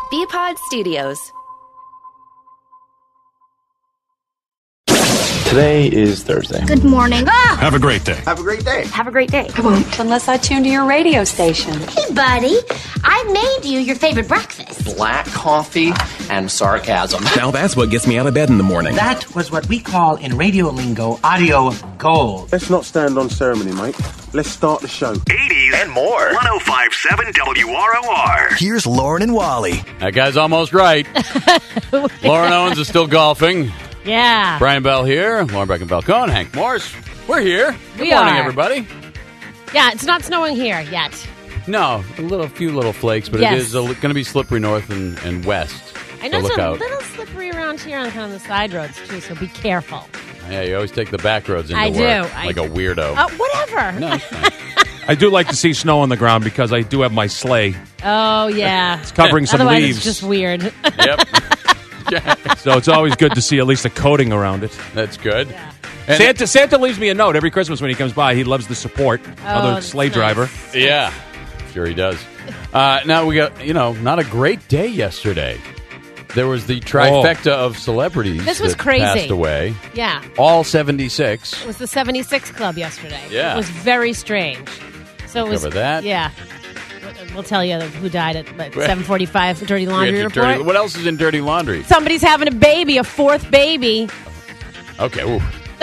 Bpod Studios. Today is Thursday. Good morning. Have a great day. Have a great day. Have a great day. I won't. Unless I tune to your radio station. Hey, buddy. I made you your favorite breakfast. Black coffee and sarcasm. Now that's what gets me out of bed in the morning. That was what we call in radio lingo audio gold. Let's not stand on ceremony, mate. Let's start the show. 80s and more. 105.7 WROR. Here's Lauren and Wally. That guy's almost right. Lauren Owens is still golfing. Yeah. Brian Bell here. Lauren Beck and Falcone. Hank Morris. We're here. Good morning, everybody. Yeah, it's not snowing here yet. No, a few little flakes, but Yes. it is going to be slippery north and west. I know so it's look a out. little slippery around here on kind of the side roads, too, so be careful. Yeah, you always take the back roads into I work. do. Like a weirdo. Whatever. No, it's fine. I do like to see snow on the ground because I do have my sleigh. Oh, yeah. It's covering some Otherwise, leaves. it's just weird. Yep. So it's always good to see at least a coating around it. That's good. Yeah. And Santa leaves me a note every Christmas when he comes by. He loves the support. Other that's sleigh nice. driver. Yeah, sure he does. Now we got, not a great day yesterday. There was the trifecta of celebrities This was that crazy. passed away. Yeah. All 76. It was the 76 Club yesterday. Yeah. It was very strange. So it was, Cover that. Yeah. We'll tell you who died at 7:45 Dirty Laundry We had your Report. what else is in Dirty Laundry? Somebody's having a baby, a fourth baby. Okay. Ooh.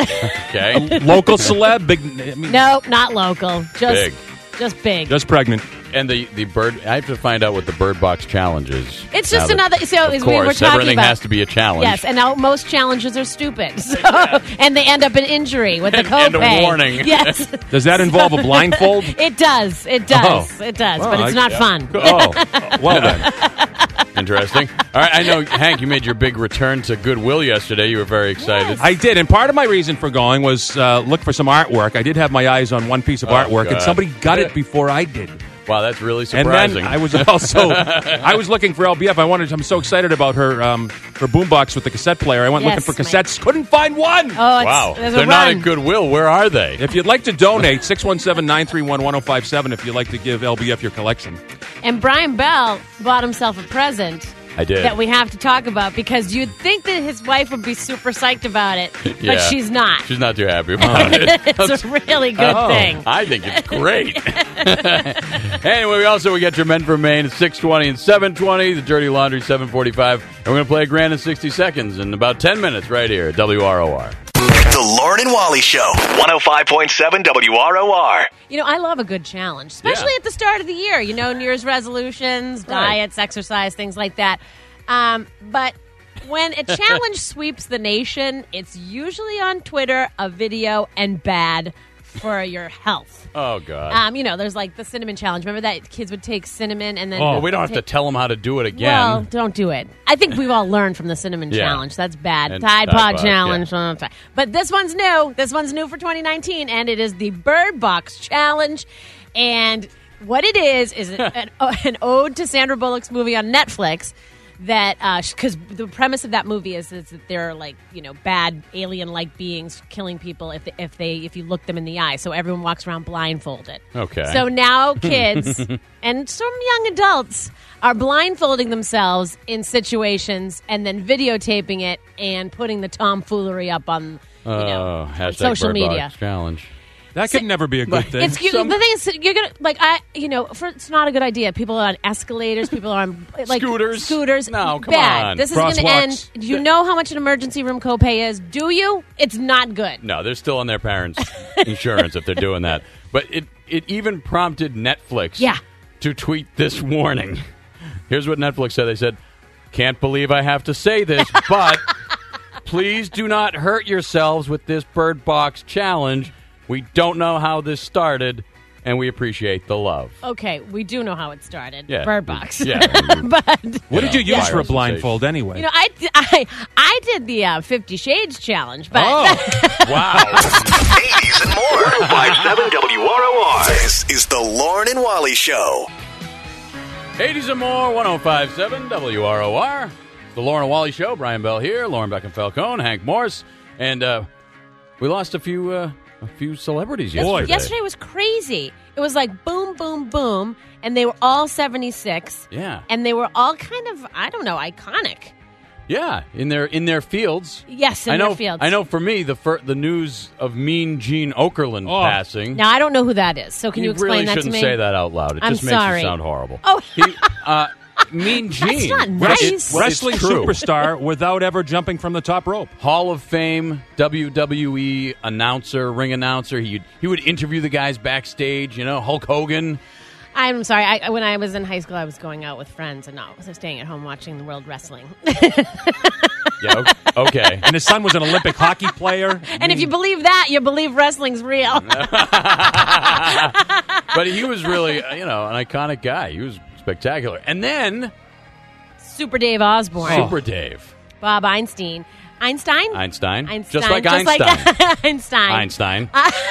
Okay. Local celeb, big. No, not local. Big. Just big. Just pregnant. And the bird. I have to find out what the Bird Box challenge is. It's just Now that- another. So Of as we were course, talking everything about, has to be a challenge. Yes, and now most challenges are stupid, so, and they end up in injury with the And a copay. warning. Yes, Does that involve a blindfold? it does. It does. It does. Oh, But it's not fun. Oh, well then. Interesting. All right. I know, Hank, you made your big return to Goodwill yesterday. You were very excited. I did, and part of my reason for going was look for some artwork. I did have my eyes on one piece of artwork, God. and somebody got it before I did. Wow, that's really And surprising. then I was also I was looking for LBF. I'm so excited about her boombox with the cassette player. I went Yes, looking for cassettes, couldn't find one. Oh, Wow. there's a They're not run. at Goodwill. Where are they? If you'd like to donate, 617-931-1057 if you'd like to give LBF your collection. And Brian Bell bought himself a present. I did. That we have to talk about because you'd think that his wife would be super psyched about it, but Yeah. she's not. She's not too happy about it. It's a really good thing. I think it's great. Anyway, we get your Men from Maine at 6:20 and 7:20, the Dirty Laundry 7:45, and we're going to play a grand in 60 seconds in about 10 minutes right here at WROR. The Lauren and Wally Show. 105.7 WROR. I love a good challenge, especially at the start of the year. New Year's resolutions, diets, exercise, things like that. But when a challenge sweeps the nation, it's usually on Twitter, a video, and bad for your health. Oh, God. There's like the cinnamon challenge. Remember that kids would take cinnamon and then... Well, we don't have to tell them how to do it again. Well, don't do it. I think we've all learned from the cinnamon Yeah. challenge. That's bad. And Tide Tide Pod Pod, challenge. But this one's new. This one's new for 2019, and it is the Bird Box challenge. And what it is an ode to Sandra Bullock's movie on Netflix. That because the premise of that movie is that they're like bad alien-like beings killing people if you look them in the eye. So everyone walks around blindfolded. Okay. So now kids and some young adults are blindfolding themselves in situations and then videotaping it and putting the tomfoolery up on hashtag social Bird media. Box challenge. That could never be a good thing. The thing is, you're gonna it's not a good idea. People are on escalators. People are on scooters. No, come bad. on. This is going to Crosswalks. end. Do you know how much an emergency room copay is? Do you? It's not good. No, they're still on their parents' insurance if they're doing that. But it even prompted Netflix to tweet this warning. Here's what Netflix said. They said, "Can't believe I have to say this, but please do not hurt yourselves with this Bird Box challenge. We don't know how this started, and we appreciate the love." Okay, we do know how it started. Yeah. Bird Box. Yeah. But What did you use for a viral blindfold anyway? I did the 50 Shades challenge, but Wow. 80s and more. 105.7 WROR. This is the Lauren and Wally Show. 80s and more, 105.7 WROR. The Lauren and Wally Show. Brian Bell here. Lauren Beck and Falcone. Hank Morris. And we lost a few celebrities yesterday. Yesterday was crazy. It was like boom, boom, boom, and they were all 76. Yeah. And they were all kind of, I don't know, iconic. Yeah, in their fields. Yes, in their fields. I know for me, the news of Mean Gene Okerlund passing. Now, I don't know who that is, so can you explain that to me? You really shouldn't say that out loud. It I'm just makes sorry. you sound horrible. Oh. Mean Gene. That's not nice. Wrestling superstar without ever jumping from the top rope. Hall of Fame, WWE announcer, ring announcer. He would interview the guys backstage, Hulk Hogan. I'm sorry. When I was in high school, I was going out with friends and not staying at home watching the World Wrestling. Yeah, okay. And his son was an Olympic hockey player. And if you believe that, you believe wrestling's real. But he was really, an iconic guy. He was spectacular. And then Super Dave Osborne. Super Dave. Bob Einstein. Einstein? Just like Einstein. Einstein.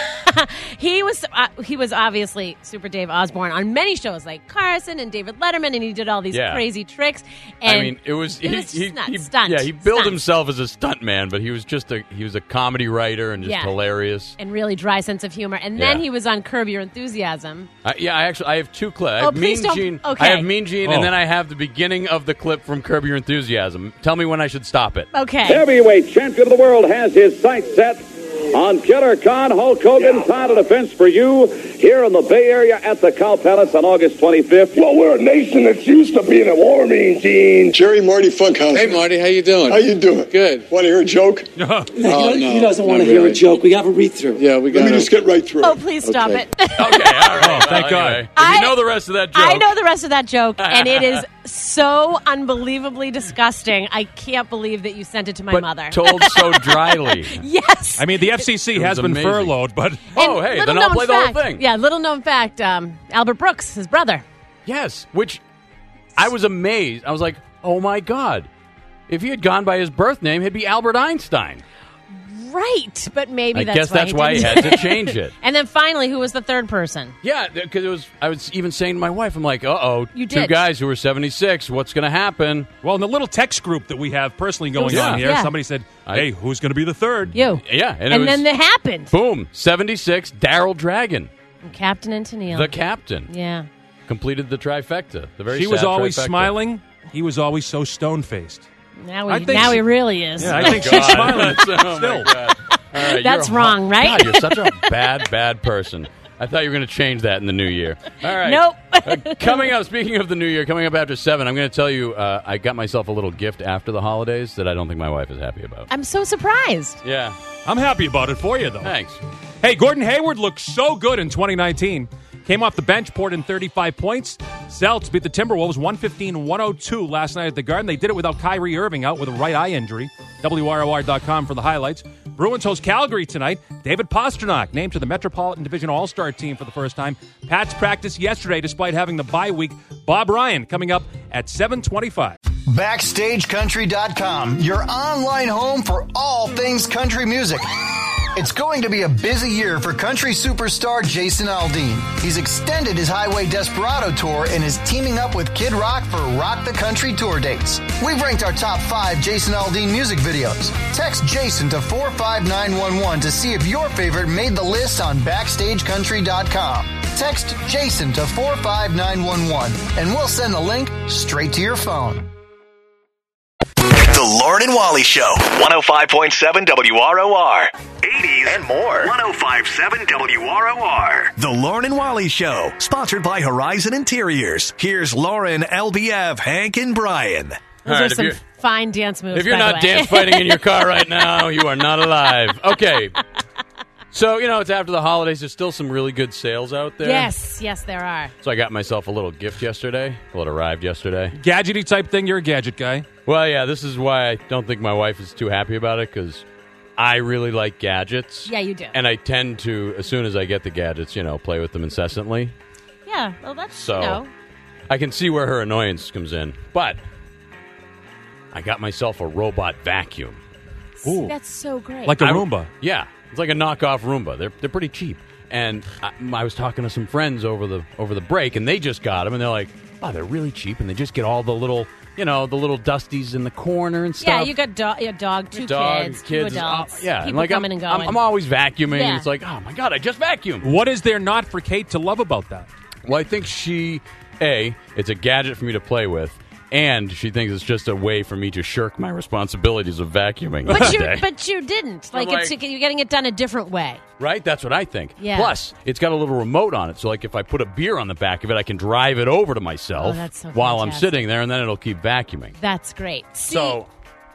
He was obviously Super Dave Osborne on many shows like Carson and David Letterman, and he did all these crazy tricks. And it was stunts. Yeah, he billed himself as a stunt man, but he was a comedy writer and just hilarious and really dry sense of humor. And then he was on Curb Your Enthusiasm. I have two clips. I have please don't. Gene. Okay. I have Mean Gene, and then I have the beginning of the clip from Curb Your Enthusiasm. Tell me when I should stop it. Okay. Heavyweight champion of the world has his sights set on Killer Khan. Hulk Hogan, title defense for you here in the Bay Area at the Cow Palace on August 25th. Well, we're a nation that's used to being at war, Mean Gene. Jerry Marty Funkhauser. Hey, Marty, how you doing? How you doing? Good. Want to hear a joke? No. He doesn't want to hear a joke. We have a read-through. Yeah, we got Let me just get right through it. Oh, please stop it. Okay, all right. Thank God. If you know the rest of that joke. I know the rest of that joke, and it is so unbelievably disgusting. I can't believe that you sent it to my mother. Told so dryly. Yes. I mean, the FCC has been furloughed, but... then I'll play the whole thing. Yeah, little known fact, Albert Brooks, his brother. Yes, which I was amazed. I was like, oh my God. If he had gone by his birth name, he'd be Albert Einstein. Right, but maybe that's why he had to change it. And then finally, who was the third person? Yeah, because I was even saying to my wife, I'm like, You two did. guys who are 76, what's going to happen? Well, in the little text group that we have personally going on here, somebody said, hey, who's going to be the third? You. Yeah. And then it happened. Boom, 76, Daryl Dragon. And Captain and Tennille. The captain. Yeah. completed the trifecta. The very she was sad always trifecta. smiling. He was always so stone-faced. Now he really is. Yeah, I think she's smiling Oh, still. All right, That's wrong, right? God, you're such a bad person. I thought you were going to change that in the new year. All right. Nope. Coming up, speaking of the new year, coming up after 7, I'm going to tell you I got myself a little gift after the holidays that I don't think my wife is happy about. I'm so surprised. Yeah. I'm happy about it for you, though. Thanks. Hey, Gordon Hayward looked so good in 2019. Came off the bench, poured in 35 points. Celtics beat the Timberwolves 115-102 last night at the Garden. They did it without Kyrie Irving out with a right eye injury. WROR.com for the highlights. Bruins host Calgary tonight. David Pastrnak named to the Metropolitan Division All-Star team for the first time. Pats practiced yesterday despite having the bye week. Bob Ryan coming up at 7:25. BackstageCountry.com, your online home for all things country music. It's going to be a busy year for country superstar Jason Aldean. He's extended his Highway Desperado tour and is teaming up with Kid Rock for Rock the Country tour dates. We've ranked our top 5 Jason Aldean music videos. Text Jason to 45911 to see if your favorite made the list on BackstageCountry.com. Text Jason to 45911 and we'll send the link straight to your phone. The Lauren and Wally Show. 105.7 WROR. 80s and more. 105.7 WROR. The Lauren and Wally Show. Sponsored by Horizon Interiors. Here's Lauren, LBF, Hank, and Brian. Those are some fine dance moves. If you're by not the way. dance fighting in your car right now, you are not alive. Okay. So, it's after the holidays. There's still some really good sales out there. Yes, there are. So I got myself a little gift yesterday. Well, it arrived yesterday. Gadgety type thing. You're a gadget guy. Well, yeah, this is why I don't think my wife is too happy about it, because I really like gadgets. Yeah, you do. And I tend to, as soon as I get the gadgets, play with them incessantly. Yeah, well, that's, So I can see where her annoyance comes in. But I got myself a robot vacuum. Ooh. That's so great. Like a Roomba. Yeah. It's like a knockoff Roomba. They're pretty cheap. And I was talking to some friends over the break, and they just got them, and they're like, they're really cheap, and they just get all the little, the little dusties in the corner and stuff. Yeah, you got a dog, two kids, two adults. Yeah, people coming and going. I'm always vacuuming. Yeah. And it's like, oh my God, I just vacuumed. What is there not for Kate to love about that? Well, I think it's a gadget for me to play with. And she thinks it's just a way for me to shirk my responsibilities of vacuuming. But you didn't. You're getting it done a different way. Right? That's what I think. Yeah. Plus, it's got a little remote on it. So, if I put a beer on the back of it, I can drive it over to myself while I'm sitting there, and then it'll keep vacuuming. That's great. So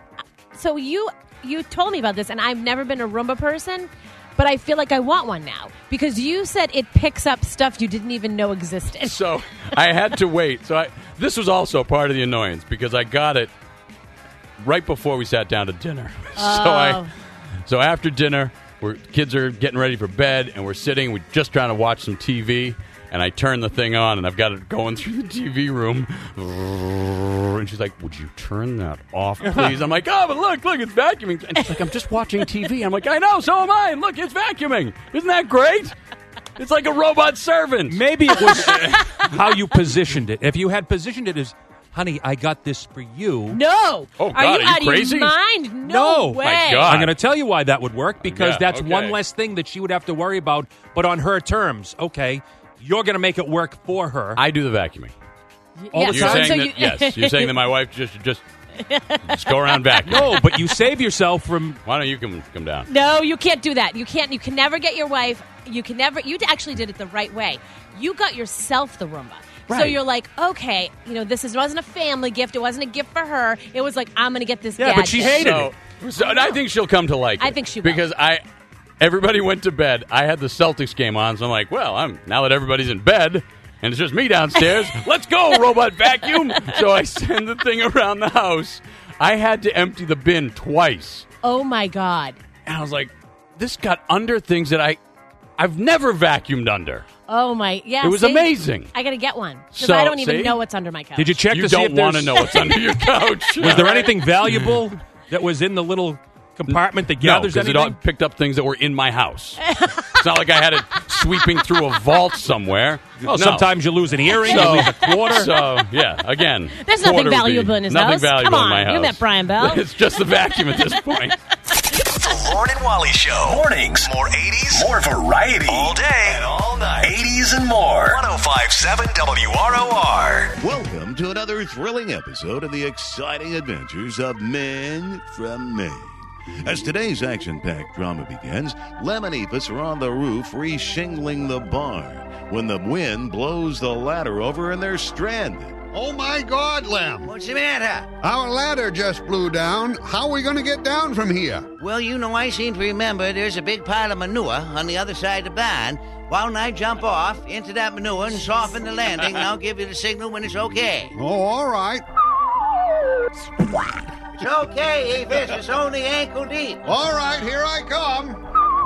you told me about this, and I've never been a Roomba person, but I feel like I want one now because you said it picks up stuff you didn't even know existed. So I had to wait. This was also part of the annoyance because I got it right before we sat down to dinner. Oh. So after dinner, kids are getting ready for bed, and we're just trying to watch some TV. And I turn the thing on, and I've got it going through the TV room. And she's like, would you turn that off, please? I'm like, oh, but look, it's vacuuming. And she's like, I'm just watching TV. I'm like, I know, so am I. Look, it's vacuuming. Isn't that great? It's like a robot servant. Maybe it was how you positioned it. If you had positioned it as, honey, I got this for you. No. Oh, God, are you out crazy? of your mind? No way. My God. I'm going to tell you why that would work, because that's one less thing that she would have to worry about, but on her terms. Okay. You're going to make it work for her. I do the vacuuming. All the time? Yes. You're saying that my wife just go around vacuuming. No, but you save yourself from... Why don't you come down? No, you can't do that. You can never get your wife. You actually did it the right way. You got yourself the Roomba. Right. So you're like, okay, this wasn't a family gift. It wasn't a gift for her. It was like, I'm going to get this gadget. But she hated it. So I think she'll come to like it. I think she will. Because everybody went to bed. I had the Celtics game on, so I'm like, well, now that everybody's in bed and it's just me downstairs, let's go, robot vacuum. So I send the thing around the house. I had to empty the bin twice. Oh, my God. And I was like, this got under things that I've never vacuumed under. Oh, my. Yeah. It was amazing. I got to get one because I don't even know what's under my couch. Did you check to see if You don't want to know what's under your couch. Was there anything valuable that was in the little compartment that gathers anything? No, because it all picked up things that were in my house. It's not like I had it sweeping through a vault somewhere. Well, sometimes you lose an earring, you lose a quarter. So, yeah, again. There's nothing valuable in his house. Nothing valuable Come on, in my house. you met Brian Bell. It's just the vacuum at this point. The Lauren and Wally Show. Mornings. More 80s. More variety. All day and all night. 80s and more. 105.7 WROR. Welcome to another thrilling episode of the exciting adventures of Men from Maine. As today's action-packed drama begins, Lem and Ephes are on the roof re-shingling the barn when the wind blows the ladder over and they're stranded. Oh, my God, Lem. What's the matter? Our ladder just blew down. How are we going to get down from here? Well, I seem to remember there's a big pile of manure on the other side of the barn. Why don't I jump off into that manure and soften the landing, and I'll give you the signal when it's okay. Oh, all right. It's okay, Ephes. It's only ankle deep. All right, here I come.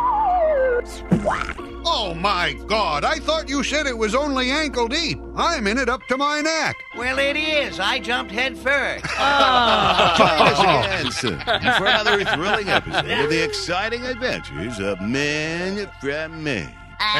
Oh, my God. I thought you said it was only ankle deep. I'm in it up to my neck. Well, it is. I jumped head first. Join us again soon for another thrilling episode of the exciting adventures of Men from Maine.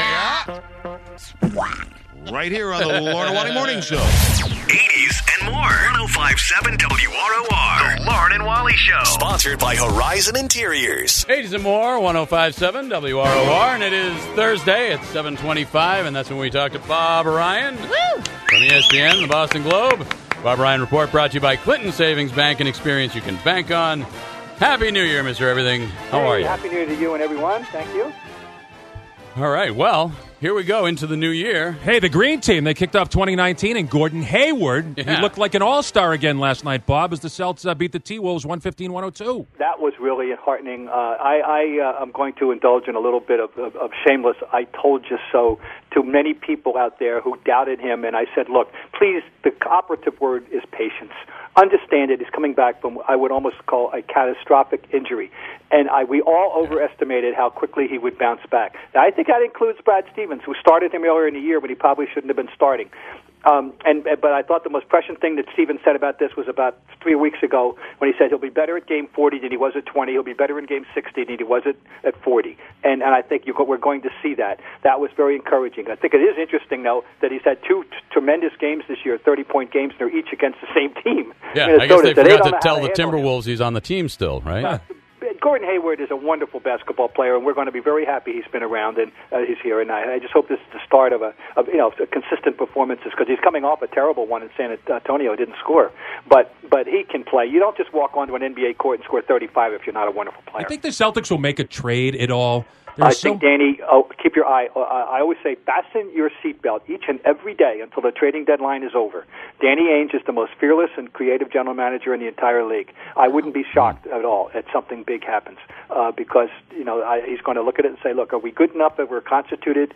Right here on the Lauren and Wally Morning Show. 80s and more. 105.7 WROR. The Lauren and Wally Show. Sponsored by Horizon Interiors. 80s and more. 105.7 WROR. And it is Thursday at 7:25. And that's when we talk to Bob Ryan. Woo! From ESPN, the Boston Globe. Bob Ryan Report brought to you by Clinton Savings Bank, an experience you can bank on. Happy New Year, Mr. Everything. How are you? Happy New Year to you and everyone. Thank you. All right, well, here we go into the new year. Hey, the Green Team, they kicked off 2019, and Gordon Hayward, he looked like an all-star again last night, Bob, as the Celts beat the T-Wolves 115-102. That was really heartening. I'm going to indulge in a little bit of shameless I told you so to many people out there who doubted him, and I said, look, please, the operative word is patience. Understand it. He's coming back from, I would almost call, a catastrophic injury. And we all overestimated how quickly he would bounce back. Now, I think that includes Brad Stevens, who started him earlier in the year when he probably shouldn't have been starting. But I thought the most prescient thing that Steven said about this was about 3 weeks ago when he said he'll be better at game 40 than he was at 20. He'll be better in game 60 than he was at 40. And I think we're going to see that. That was very encouraging. I think it is interesting, though, that he's had two tremendous games this year, 30-point games, and they're each against the same team. Yeah, I guess they forgot to tell the Timberwolves he's on the team still, right? Gordon Hayward is a wonderful basketball player, and we're going to be very happy he's been around and he's here. And I just hope this is the start of consistent performances, because he's coming off a terrible one in San Antonio. Didn't score, but he can play. You don't just walk onto an NBA court and score 35 if you're not a wonderful player. I think the Celtics will make a trade at all. Think, Danny, keep your eye. I always say fasten your seatbelt each and every day until the trading deadline is over. Danny Ainge is the most fearless and creative general manager in the entire league. I wouldn't be shocked at all if something big happens because he's going to look at it and say, look, are we good enough that we're constituted?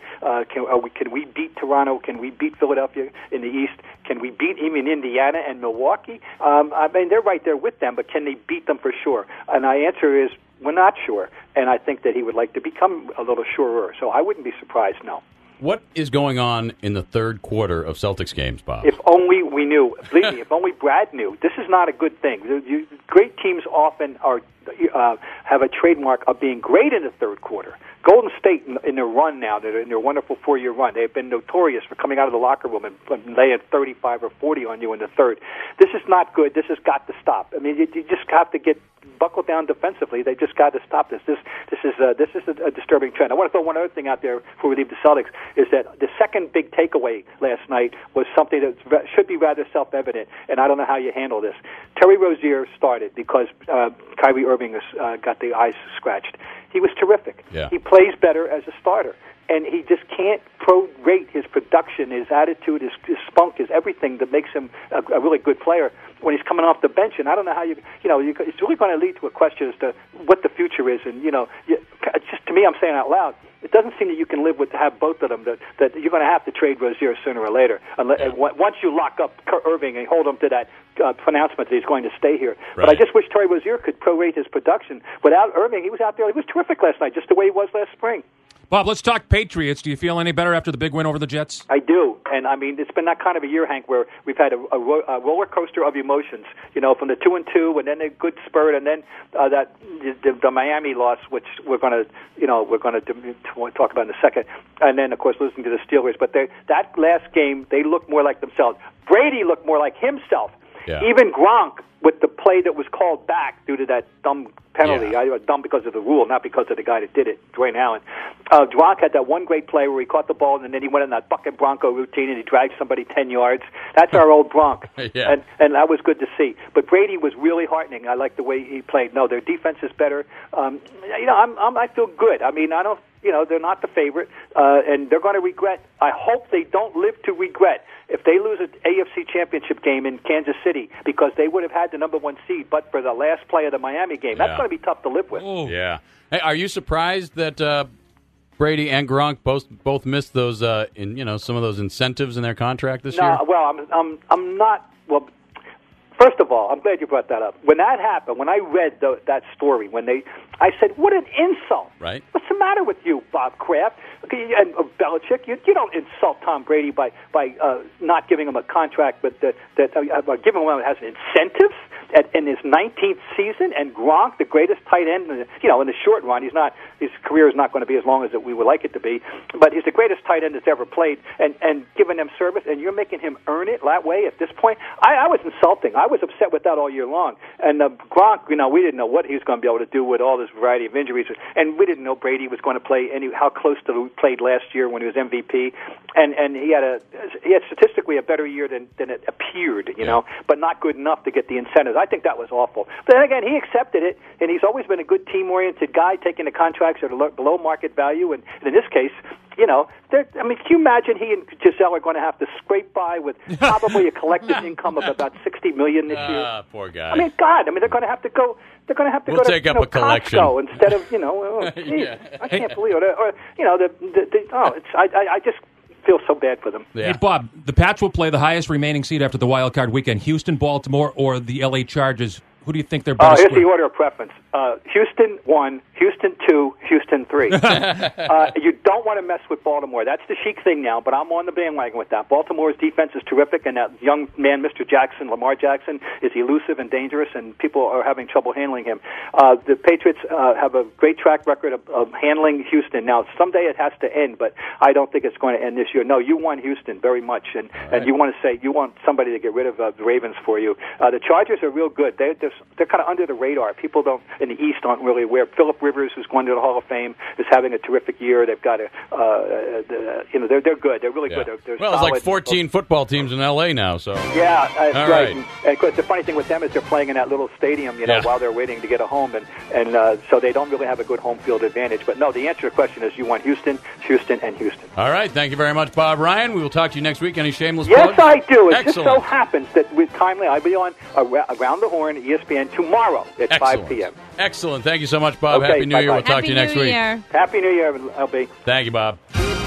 Can we beat Toronto? Can we beat Philadelphia in the East? Can we beat even Indiana and Milwaukee? I mean, they're right there with them, but can they beat them for sure? And my answer is, we're not sure, and I think that he would like to become a little surer. So I wouldn't be surprised, no. What is going on in the third quarter of Celtics games, Bob? If only we knew. Believe me, if only Brad knew. This is not a good thing. Great teams often have a trademark of being great in the third quarter. Golden State, in their run now, in their wonderful 4-year run, they've been notorious for coming out of the locker room and laying 35 or 40 on you in the third. This is not good. This has got to stop. I mean, you just have to buckle down defensively. They just got to stop this. This is a disturbing trend. I want to throw one other thing out there before we leave the Celtics, is that the second big takeaway last night was something that should be rather self-evident, and I don't know how you handle this. Terry Rozier started because Kyrie Irving got the eyes scratched. He was terrific. Yeah. He plays better as a starter. And he just can't prorate his production, his attitude, his spunk, his everything that makes him a really good player when he's coming off the bench. And I don't know how it's really going to lead to a question as to what the future is. And, just to me, I'm saying out loud, it doesn't seem that you can live with have both of them, that you're going to have to trade Rozier sooner or later. Once you lock up Irving and hold him to that pronouncement that he's going to stay here. Right. But I just wish Terry Rozier could prorate his production. Without Irving, he was out there. He was terrific last night, just the way he was last spring. Bob, let's talk Patriots. Do you feel any better after the big win over the Jets? I do. And, I mean, it's been that kind of a year, Hank, where we've had a roller coaster of emotions, from the 2-2 and then a good spurt and then the Miami loss, which we're going to talk about in a second, and then, of course, losing to the Steelers. But that last game, they looked more like themselves. Brady looked more like himself. Yeah. Even Gronk, with the play that was called back due to that dumb penalty, dumb because of the rule, not because of the guy that did it, Dwayne Allen. Gronk had that one great play where he caught the ball and then he went in that bucket Bronco routine and he dragged somebody 10 yards. That's our old Gronk, yeah. and that was good to see. But Brady was really heartening. I like the way he played. No, their defense is better. I feel good. I mean, I don't. They're not the favorite, and they're going to regret. I hope they don't live to regret if they lose an AFC Championship game in Kansas City, because they would have had the number 1 seed, but for the last play of the Miami game. That's going to be tough to live with. Ooh. Yeah. Hey, are you surprised that Brady and Gronk both missed those some of those incentives in their contract this year? No, well, I'm not. Well, first of all, I'm glad you brought that up. When that happened, when I read that story, I said, what an insult. Right. What's the matter with you, Bob Kraft? And Belichick, you don't insult Tom Brady by not giving him a contract giving him one that has incentives in his 19th season. And Gronk, the greatest tight end, in the short run, his career is not going to be as long as we would like it to be, but he's the greatest tight end that's ever played, and giving him service, and you're making him earn it that way at this point. I was insulting. I was upset with that all year long. And Gronk, we didn't know what he was going to be able to do with all this variety of injuries, and we didn't know Brady was going to play how close to played last year when he was MVP, and he had statistically a better year than it appeared, but not good enough to get the incentives. I think that was awful. But then again, he accepted it, and he's always been a good team-oriented guy, taking the contracts that are below market value, and in this case, can you imagine he and Giselle are going to have to scrape by with probably a collective income of about $60 million this year? Poor guy. I mean, God, they're going to have to go. They're going to have to we'll go take to up a collection instead of I can't believe it. I just feel so bad for them. Yeah. Hey, Bob, the Pats will play the highest remaining seed after the wild card weekend: Houston, Baltimore, or the LA Chargers. Who do you think they're better? Here's the order of preference. Houston 1, Houston 2, Houston 3. You don't want to mess with Baltimore. That's the chic thing now, but I'm on the bandwagon with that. Baltimore's defense is terrific, and that young man, Mr. Jackson, Lamar Jackson, is elusive and dangerous, and people are having trouble handling him. The Patriots have a great track record of handling Houston. Now, someday it has to end, but I don't think it's going to end this year. No, you want Houston very much, and you want to say you want somebody to get rid of the Ravens for you. The Chargers are real good. They're kind of under the radar. People in the East aren't really aware. Phillip Rivers, who's going to the Hall of Fame, is having a terrific year. They've got they're good. They're really good. They're well, it's like 14 football teams in L.A. now. So yeah, that's all right. right. And of course, the funny thing with them is they're playing in that little stadium, while they're waiting to get a home, and so they don't really have a good home field advantage. But no, the answer to the question is you want Houston, Houston, and Houston. All right. Thank you very much, Bob Ryan. We will talk to you next week. Any shameless plugs? Yes, I do. It Excellent. just so happens that with timely, I'll be on Around the Horn, ESPN, tomorrow at 5 p.m. Excellent. Thank you so much, Bob. Okay, Happy New Year. We'll talk to you next week. Happy New Year, LB. Thank you, Bob.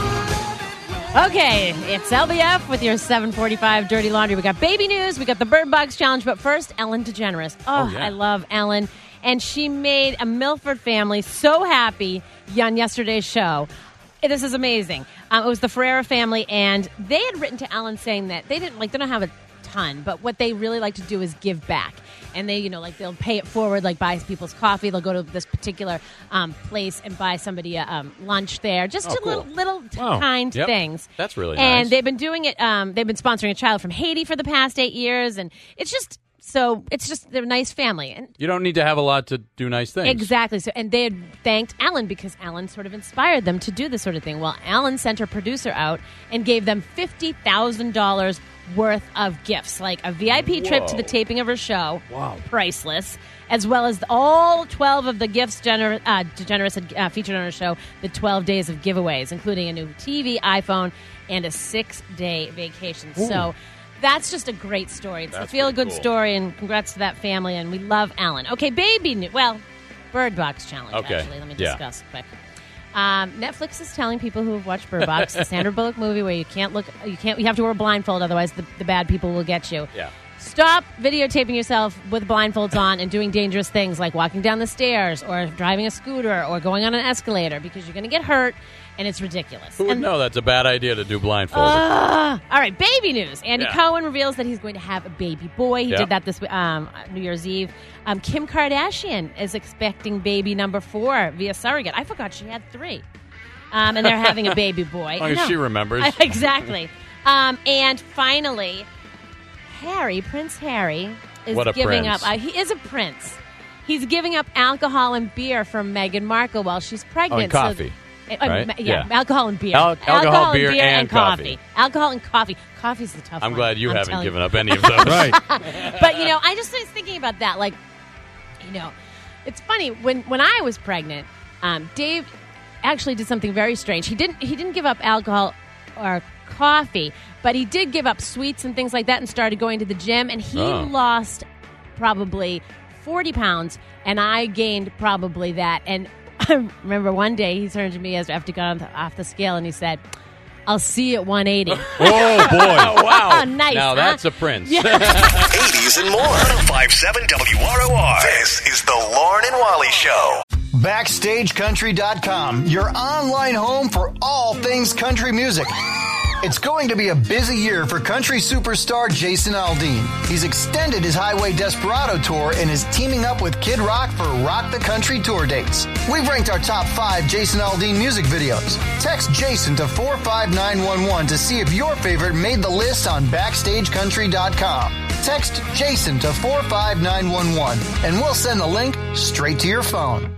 Okay, it's LBF with your 745 Dirty Laundry. We got baby news. We got the Bird Box Challenge. But first, Ellen DeGeneres. Oh, yeah. I love Ellen. And she made a Milford family so happy on yesterday's show. This is amazing. It was the Ferreira family, and they had written to Ellen saying that they don't have a ton, but what they really like to do is give back. And they, they'll pay it forward, like buy people's coffee. They'll go to this particular place and buy somebody lunch there. Just little kind things. That's really nice. And they've been doing it. They've been sponsoring a child from Haiti for the past 8 years, and it's just they're a nice family. And you don't need to have a lot to do nice things. Exactly. So, and they had thanked Ellen because Ellen sort of inspired them to do this sort of thing. Well, Ellen sent her producer out and gave them $50,000 worth of gifts, like a VIP trip to the taping of her show. Wow. Priceless. As well as all 12 of the gifts DeGeneres had featured on her show, the 12 days of giveaways, including a new TV, iPhone, and a 6-day vacation. Ooh. So that's just a great story. It's a feel-good story, and congrats to that family, and we love Ellen. Okay, Bird Box Challenge, actually. Let me discuss quick. Netflix is telling people who have watched Bird Box, the Sandra Bullock movie where you have to wear a blindfold, otherwise the bad people will get you. Yeah. Stop videotaping yourself with blindfolds on and doing dangerous things like walking down the stairs or driving a scooter or going on an escalator because you're going to get hurt, and it's ridiculous. Who would know that's a bad idea to do blindfolded? All right, baby news. Andy Cohen reveals that he's going to have a baby boy. He did that this New Year's Eve. Kim Kardashian is expecting baby number 4 via surrogate. I forgot she had 3. And they're having a baby boy. As long as she remembers. Exactly. And finally, Prince Harry, is giving up. He is a prince. He's giving up alcohol and beer from Meghan Markle while she's pregnant. Oh, and coffee. Right? Alcohol and beer. Alcohol, beer, and coffee. Alcohol and coffee. Coffee's the tough one. I'm glad you haven't given up any of those. Right. But, I just was thinking about that. Like, it's funny. When I was pregnant, Dave actually did something very strange. He didn't give up alcohol or coffee, but he did give up sweets and things like that and started going to the gym, and he lost probably 40 pounds, and I gained probably that. And I remember one day he turned to me after he got off the scale, and he said, "I'll see you at 180. Oh, boy. Wow. Nice. Now huh? that's a prince. Yeah. 80s and more. 1057 WROR. This is the Lauren and Wally Show. BackstageCountry.com, your online home for all things country music. It's going to be a busy year for country superstar Jason Aldean. He's extended his Highway Desperado tour and is teaming up with Kid Rock for Rock the Country tour dates. We've ranked our top 5 Jason Aldean music videos. Text Jason to 45911 to see if your favorite made the list on BackstageCountry.com. Text Jason to 45911 and we'll send the link straight to your phone.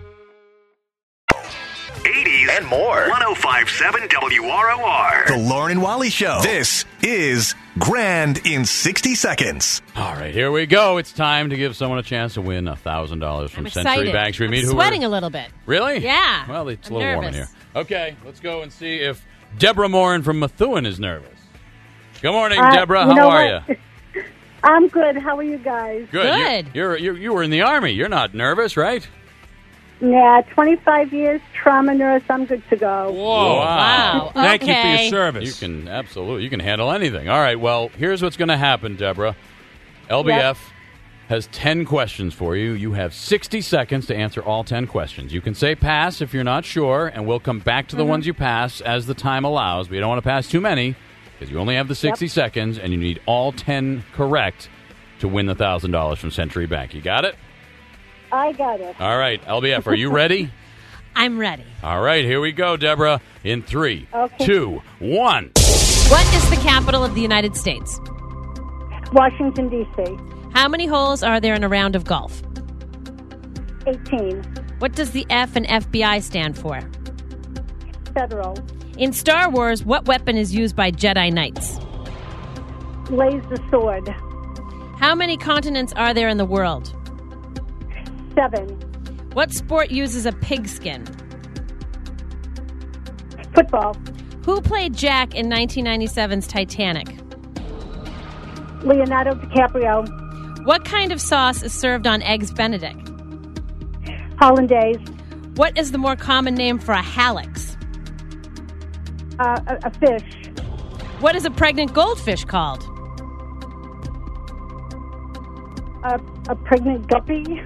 80s and more. 1057 WROR. The Lauren and Wally Show. This is Grand in 60 Seconds. All right, here we go. It's time to give someone a chance to win $1,000 from Century Banks. I'm sweating a little bit. Really? Yeah. Well, it's I'm a little nervous. warm in here. Okay, let's go and see if Deborah Morin from Methuen is nervous. Good morning, Deborah. How are you? I'm good. How are you guys? Good. You were in the Army. You're not nervous, right? Yeah, 25 years, trauma nurse. I'm good to go. Whoa. Wow. Thank you for your service. You can handle anything. All right, well, here's what's going to happen, Deborah. LBF has 10 questions for you. You have 60 seconds to answer all 10 questions. You can say pass if you're not sure, and we'll come back to the ones you pass as the time allows. But you don't want to pass too many because you only have the 60 seconds, and you need all 10 correct to win the $1,000 from Century Bank. You got it? I got it. All right, LBF, are you ready? I'm ready. All right, here we go, Deborah. In 3, Okay. 2, 1. What is the capital of the United States? Washington, D.C. How many holes are there in a round of golf? 18. What does the F in FBI stand for? Federal. In Star Wars, what weapon is used by Jedi Knights? Laser sword. How many continents are there in the world? 7. What sport uses a pigskin? Football. Who played Jack in 1997's Titanic? Leonardo DiCaprio. What kind of sauce is served on Eggs Benedict? Hollandaise. What is the more common name for a hallux? A fish. What is a pregnant goldfish called? A pregnant guppy.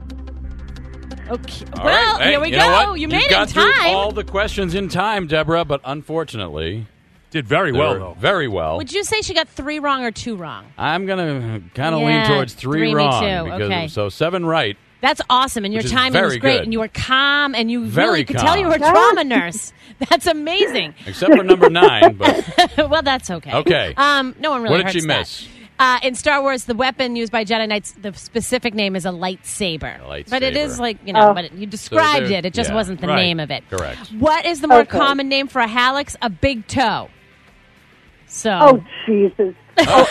Okay. All Well, right. Hey, here we you know go. what? You made You've it in got through time. all the questions in time, Deborah, but unfortunately... Did very they well, were though. Very well. Would you say she got 3 wrong or 2 wrong? I'm going to kind of Yeah, lean towards 3 3, me wrong. too. Because, Okay. So 7 right. That's awesome, and your Which is timing was very great, good. and you were calm, and you Very really could tell you were a calm. trauma nurse. That's amazing. Except for number 9. But Well, that's okay. Okay. No one really What did hurts she miss? that. In Star Wars, the weapon used by Jedi Knights, the specific name is a lightsaber. But it is like, but you described there- it. It just yeah. wasn't the Right. name of it. Correct. What is the more Okay. common name for a hallux? A big toe. So. Oh, Jesus. Oh,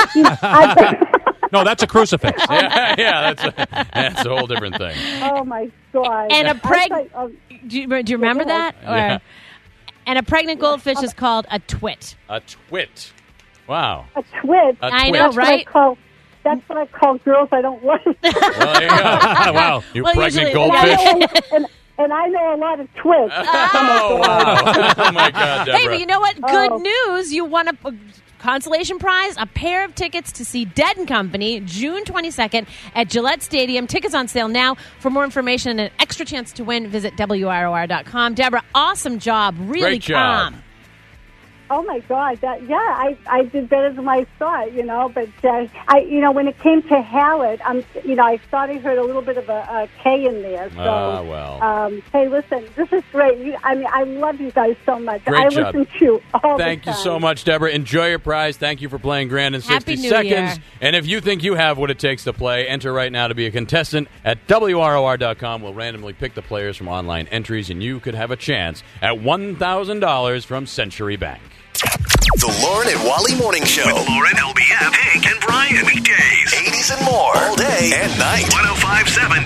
No, that's a crucifix. yeah, that's a whole different thing. Oh, my God. And a oh, do you remember that? Or, Yeah. And a pregnant goldfish is called a twit. A twit. Wow. a twit. A I twit. know, right? That's what I call girls I don't like. Well, there you go. Wow. You Well, pregnant usually- goldfish. And I know a lot of twits. Oh, wow. Oh, my God, Deborah. Hey, but you know what? Good Oh. news. You won a consolation prize, a pair of tickets to see Dead & Company, June 22nd at Gillette Stadium. Tickets on sale now. For more information and an extra chance to win, visit WROR.com. Deborah, awesome job. Really Great job. calm. Oh my God! I did better than I thought, But when it came to Hallett, I thought I heard a little bit of a K in there. So, well. Hey, listen, this is great. I love you guys so much. Great I job. listen to you all Thank the you time. so much, Deborah. Enjoy your prize. Thank you for playing Grand in 60 Happy New seconds. Year. And if you think you have what it takes to play, enter right now to be a contestant at WROR.com. We'll randomly pick the players from online entries, and you could have a chance at $1,000 from Century Bank. The Lauren and Wally Morning Show. With Lauren, LBF, Hank, and Brian. Weekdays. 80s and more. All day and night. 105.7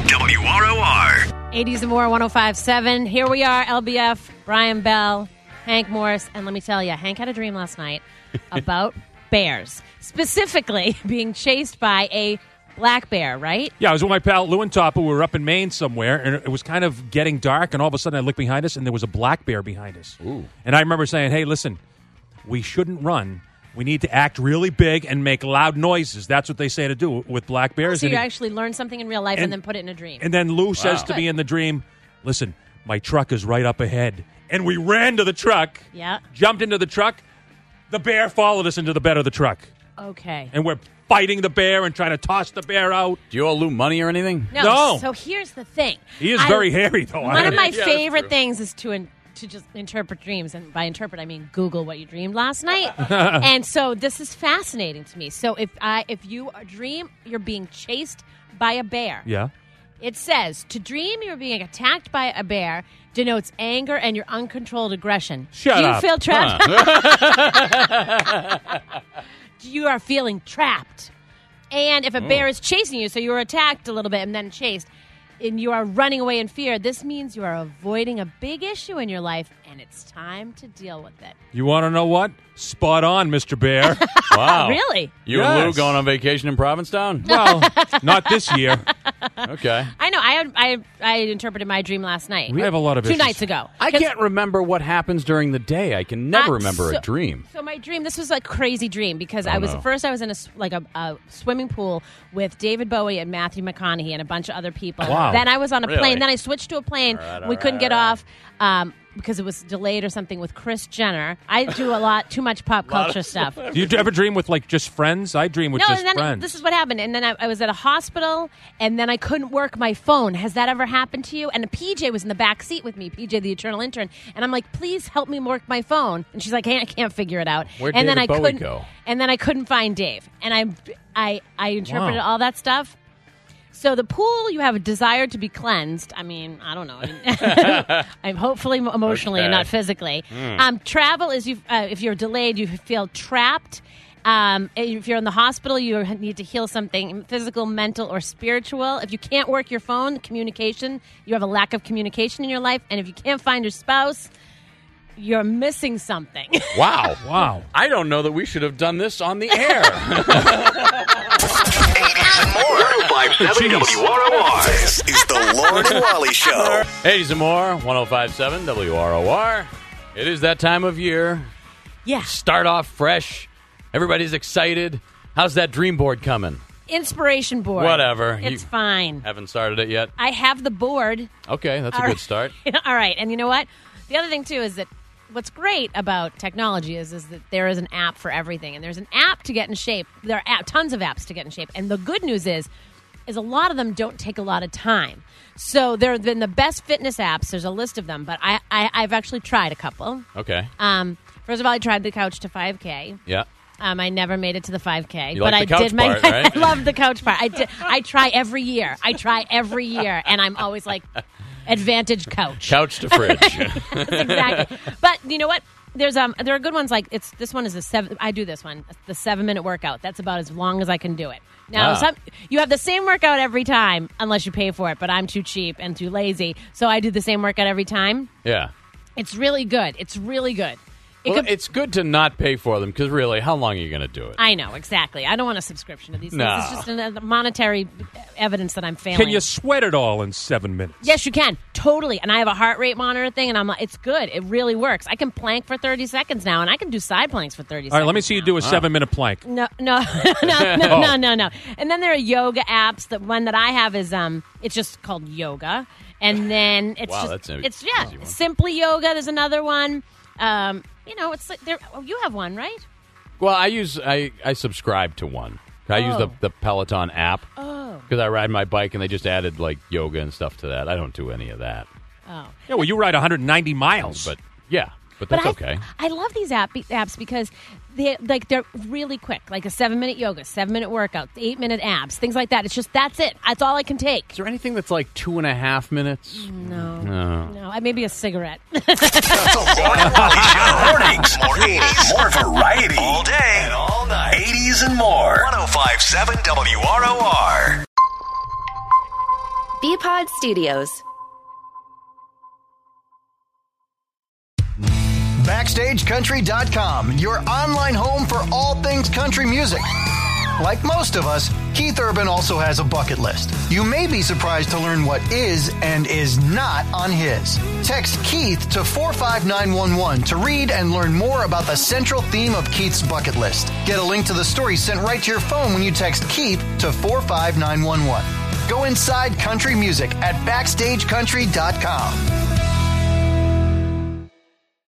WROR. 80s and more, 105.7. Here we are, LBF, Brian Bell, Hank Morris. And let me tell you, Hank had a dream last night about bears. Specifically, being chased by a black bear, right? Yeah, I was with my pal Lou and Topper. We were up in Maine somewhere, and it was kind of getting dark, and all of a sudden I looked behind us, and there was a black bear behind us. Ooh. And I remember saying, hey, listen, we shouldn't run. We need to act really big and make loud noises. That's what they say to do with black bears. So And you he- actually learn something in real life and then put it in a dream. And then Lou says to Good. me in the dream, listen, my truck is right up ahead. And we ran to the truck, Yeah. jumped into the truck. The bear followed us into the bed of the truck. Okay. And we're fighting the bear and trying to toss the bear out. Do you owe Lou money or anything? No. So here's the thing. He is very hairy, though. One of my Yeah, that's favorite true. things is to just interpret dreams. And by interpret, I mean Google what you dreamed last night. And so this is fascinating to me. So if you dream you're being chased by a bear, Yeah. it says to dream you're being attacked by a bear denotes anger and your uncontrolled aggression. Shut Do you up. feel trapped? You are feeling trapped. And if a bear is chasing you, so you were attacked a little bit and then chased, and you are running away in fear, this means you are avoiding a big issue in your life and it's time to deal with it. You want to know what? Spot on, Mr. Bear. Wow. Really? You and Lou going on vacation in Provincetown? Well, not this year. Okay. I know. I interpreted my dream last night. We have a lot of 2 issues. nights ago. I can't remember what happens during the day. I can never remember a dream. So my dream, this was a crazy dream because Oh, I was no. first I was in a swimming pool with David Bowie and Matthew McConaughey and a bunch of other people. Wow. Then I was on a Really? plane. Then I switched to a plane. We couldn't get off because it was delayed or something with Kris Jenner. I do too much pop culture stuff. Do you ever dream with like just friends? I dream with No, just and then friends. this is what happened. And then I was at a hospital, and then I couldn't work my phone. Has that ever happened to you? And PJ was in the back seat with me, PJ, the eternal intern. And I'm like, please help me work my phone. And she's like, hey, I can't figure it out. Where'd and then David I Bowie couldn't go? And then I couldn't find Dave. And I interpreted Wow. all that stuff. So the pool, you have a desire to be cleansed. I mean, I don't know. I'm hopefully emotionally and Okay. not physically. Mm. Travel is if you're delayed, you feel trapped. If you're in the hospital, you need to heal something physical, mental, or spiritual. If you can't work your phone, communication, you have a lack of communication in your life. And if you can't find your spouse, you're missing something. Wow. Wow. I don't know that we should have done this on the air. 80s and more. 1057 WROR. This is the Lauren and Wally Show. 80s and more, 1057 WROR. It is that time of year. Yeah. Start off fresh. Everybody's excited. How's that dream board coming? Inspiration board. Whatever. It's You fine. Haven't started it yet? I have the board. Okay, that's a All good right. start. All right. And you know what? The other thing, too, is that what's great about technology is that there is an app for everything. And there's an app to get in shape. There are tons of apps to get in shape. And the good news is a lot of them don't take a lot of time. So there have been the best fitness apps. There's a list of them. But I've actually tried a couple. Okay. First of all, I tried the Couch to 5K. Yeah. I never made it to the 5K, You but like the I couch did. part, right? I love the couch part. I try every year. And I'm always like, advantage couch. Couch to fridge. Exactly. But you know what? There are good ones like this one is I do this one, the 7-minute workout. That's about as long as I can do it. Now, you have the same workout every time unless you pay for it, but I'm too cheap and too lazy, so I do the same workout every time. Yeah. It's really good. It's really good. It's good to not pay for them because really, how long are you going to do it? I know, exactly. I don't want a subscription to these things. No. It's just a monetary evidence that I'm failing. Can you sweat it all in 7 minutes? Yes, you can. Totally. And I have a heart rate monitor thing, and I'm like, it's good. It really works. I can plank for 30 seconds now, and I can do side planks for 30 seconds. All right, let me see you do a 7-minute plank. No. No. And then there are yoga apps. The one that I have is it's just called Yoga. And then it's Wow, just that's an easy one. Simply Yoga. There's another one. It's like you have one, right? Well, I subscribe to one. I use the Peloton app because I ride my bike and they just added like yoga and stuff to that. I don't do any of that. Oh. Yeah, well, you ride 190 miles. But yeah, but that's okay. I love these apps because they're really quick, like a 7-minute yoga, 7-minute workout, 8-minute abs, things like that. It's just that's it. That's all I can take. Is there anything that's like 2.5 minutes? No. Maybe a cigarette. Mornings, more 80s, more variety. All day and all night. 80s and more. 1057 WROR. Bpod Studios. BackstageCountry.com, your online home for all things country music. Like most of us, Keith Urban also has a bucket list. You may be surprised to learn what is and is not on his. Text Keith to 45911 to read and learn more about the central theme of Keith's bucket list. Get a link to the story sent right to your phone when you text Keith to 45911. Go inside country music at BackstageCountry.com.